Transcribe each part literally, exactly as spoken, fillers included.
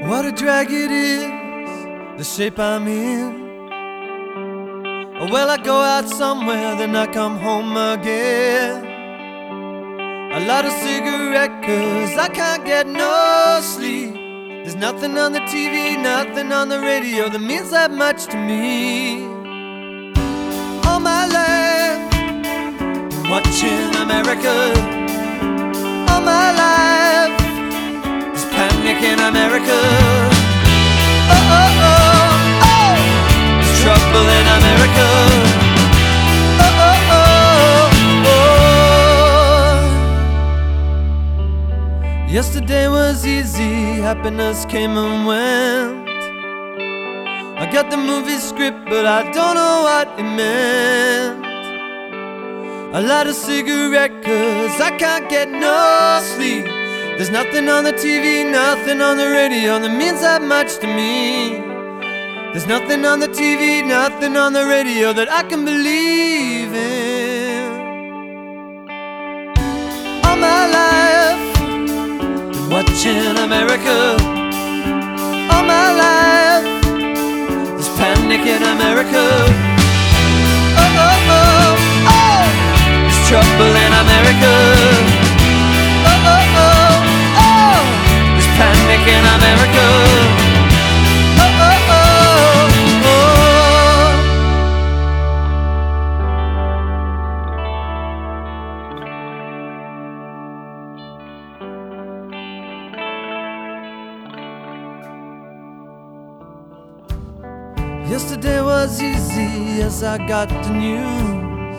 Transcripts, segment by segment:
What a drag it is, the shape I'm in. Well, I go out somewhere, then I come home again. I light a cigarette cause I can't get no sleep. There's nothing on the T V, nothing on the radio that means that much to me. All my life, watching America. All my life, there's panic in America. Oh, oh, oh, oh, there's trouble in America. Oh, oh, oh, oh. Yesterday was easy, happiness came and went. I got the movie script, but I don't know what it meant. I light a cigarette cause I can't get no sleep. There's nothing on the T V, nothing on the radio that means that much to me. There's nothing on the T V, nothing on the radio that I can believe in. All my life, been watching America. All my life, there's panic in America. Oh, oh, oh, oh, there's trouble in America. Oh, oh, oh, oh, there's panic in America. Oh, oh, oh, yesterday was easy as I got the news.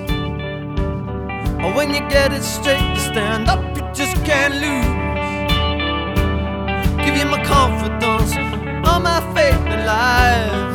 Oh, when you get it straight to stand up, you just can't lose. Give you my confidence, all my faith in life.